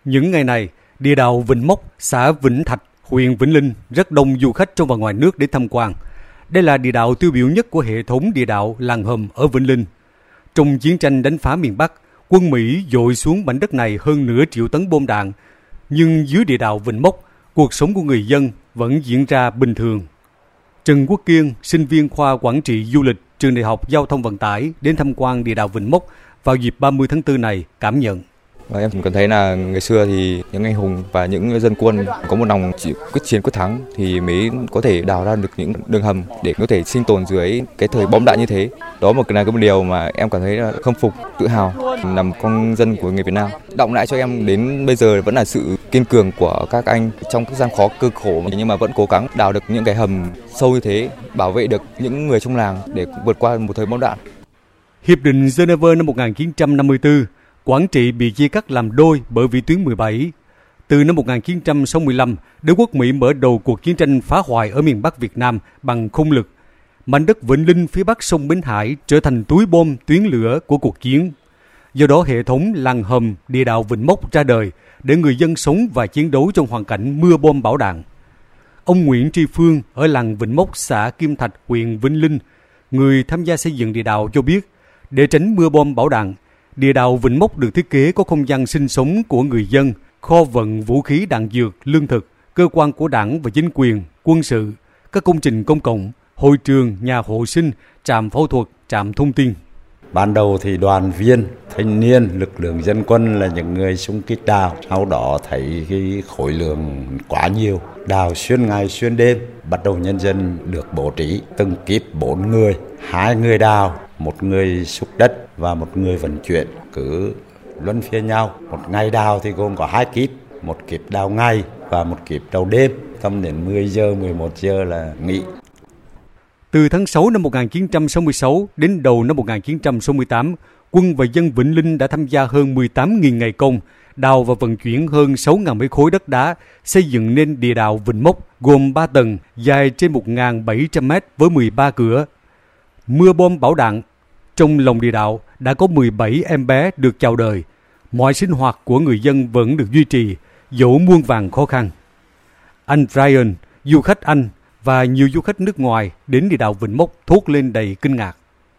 Những ngày này, địa đạo Vịnh Mốc, xã Vĩnh Thạch, huyện Vĩnh Linh rất đông du khách trong và ngoài nước để tham quan. Đây là địa đạo tiêu biểu nhất của hệ thống địa đạo Làng Hầm ở Vĩnh Linh. Trong chiến tranh đánh phá miền Bắc, quân Mỹ dội xuống mảnh đất này hơn nửa triệu tấn bom đạn. Nhưng dưới địa đạo Vịnh Mốc, cuộc sống của người dân vẫn diễn ra bình thường. Trần Quốc Kiên, sinh viên khoa quản trị du lịch, trường Đại học Giao thông Vận tải đến tham quan địa đạo Vịnh Mốc vào dịp 30 tháng 4 này cảm nhận. Và em cảm thấy là ngày xưa thì những anh hùng và những dân quân có một lòng quyết chiến quyết thắng thì mới có thể đào ra được những đường hầm để có thể sinh tồn dưới cái thời bom đạn như thế. Đó là một điều mà em cảm thấy là khâm phục, tự hào làm con dân của người Việt Nam. Động lại cho em đến bây giờ vẫn là sự kiên cường của các anh trong các gian khó cơ khổ nhưng mà vẫn cố gắng đào được những cái hầm sâu như thế, bảo vệ được những người trong làng để vượt qua một thời bom đạn. Hiệp định Geneva năm 1954, Quảng Trị bị chia cắt làm đôi bởi vĩ tuyến 17. Từ năm 1965, đế quốc Mỹ mở đầu cuộc chiến tranh phá hoại ở miền Bắc Việt Nam bằng không lực. Mảnh đất Vĩnh Linh phía bắc sông Bến Hải trở thành túi bom tuyến lửa của cuộc chiến. Do đó hệ thống Làng Hầm địa đạo Vịnh Mốc ra đời để người dân sống và chiến đấu trong hoàn cảnh mưa bom bão đạn. Ông Nguyễn Tri Phương ở làng Vịnh Mốc, xã Kim Thạch, huyện Vĩnh Linh, người tham gia xây dựng địa đạo cho biết, để tránh mưa bom bão đạn, địa đạo Vịnh Mốc được thiết kế có không gian sinh sống của người dân, kho vận vũ khí đạn dược, lương thực, cơ quan của đảng và chính quyền, quân sự, các công trình công cộng, hội trường, nhà hộ sinh, trạm phẫu thuật, trạm thông tin. Ban đầu thì đoàn viên, thanh niên, lực lượng dân quân là những người xung kích đào. Sau đó thấy cái khối lượng quá nhiều, đào xuyên ngày xuyên đêm. Bắt đầu nhân dân được bố trí từng kíp 4 người, 2 người đào, 1 người xúc đất và 1 người vận chuyển, cứ luân phiên nhau. Một ngày đào thì gồm có 2 kíp, 1 kíp đào ngày và 1 kíp đào đêm. Tầm đến 10 giờ, 11 giờ là nghỉ. Từ tháng 6 năm 1966 đến đầu năm 1968, quân và dân Vĩnh Linh đã tham gia hơn 18.000 ngày công, đào và vận chuyển hơn 6.000 mét khối đất đá, xây dựng nên địa đạo Vịnh Mốc gồm 3 tầng, dài trên 1.700 mét với 13 cửa. Mưa bom bão đạn, trong lòng địa đạo đã có 17 em bé được chào đời. Mọi sinh hoạt của người dân vẫn được duy trì, dẫu muôn vàn khó khăn. Anh Brian, du khách Anh và nhiều du khách nước ngoài đến địa đạo Vịnh Mốc thốt lên đầy kinh ngạc.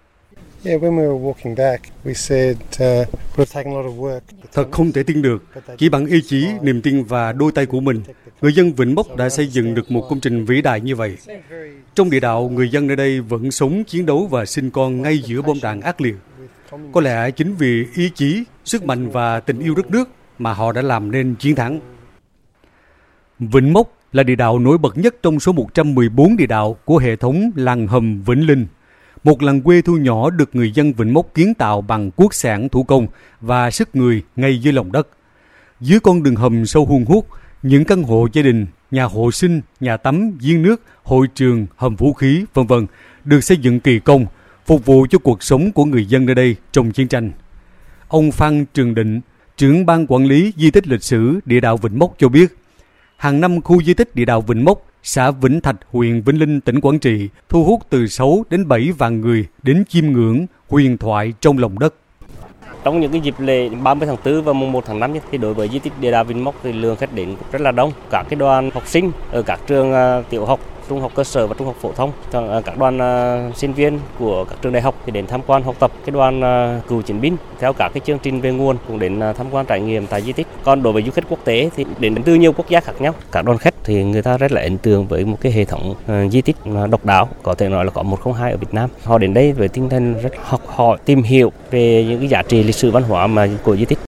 Thật không thể tin được, chỉ bằng ý chí, niềm tin và đôi tay của mình, người dân Vịnh Mốc đã xây dựng được một công trình vĩ đại như vậy. Trong địa đạo, người dân nơi đây vẫn sống, chiến đấu và sinh con ngay giữa bom đạn ác liệt. Có lẽ chính vì ý chí, sức mạnh và tình yêu đất nước mà họ đã làm nên chiến thắng. Vịnh Mốc là địa đạo nổi bật nhất trong số 114 địa đạo của hệ thống Làng Hầm Vĩnh Linh. Một làng quê thu nhỏ được người dân Vịnh Mốc kiến tạo bằng cuốc xẻng thủ công và sức người ngay dưới lòng đất. Dưới con đường hầm sâu hun hút, những căn hộ gia đình, nhà hộ sinh, nhà tắm, giếng nước, hội trường, hầm vũ khí, v.v. được xây dựng kỳ công, phục vụ cho cuộc sống của người dân nơi đây trong chiến tranh. Ông Phan Trường Định, trưởng ban quản lý di tích lịch sử địa đạo Vịnh Mốc cho biết, hàng năm khu di tích địa đạo Vịnh Mốc, xã Vĩnh Thạch, huyện Vĩnh Linh, tỉnh Quảng Trị thu hút từ 6 đến 7 vạn người đến chiêm ngưỡng huyền thoại trong lòng đất. Trong những cái dịp lễ 30 tháng 4 và mùng 1 tháng 5 thì đối với di tích địa đạo Vịnh Mốc thì lượng khách đến rất là đông. Các cái đoàn học sinh ở các trường tiểu học, trung học cơ sở và trung học phổ thông, các đoàn sinh viên của các trường đại học thì đến tham quan học tập. Cái đoàn cựu chiến binh theo các cái chương trình về nguồn cũng đến tham quan trải nghiệm tại di tích. Còn đối với du khách quốc tế thì đến từ nhiều quốc gia khác nhau. Các đoàn khách thì người ta rất là ấn tượng với một cái hệ thống di tích độc đáo, có thể nói là có 102 ở Việt Nam. Họ đến đây với tinh thần rất học hỏi, tìm hiểu về những cái giá trị lịch sử văn hóa của di tích.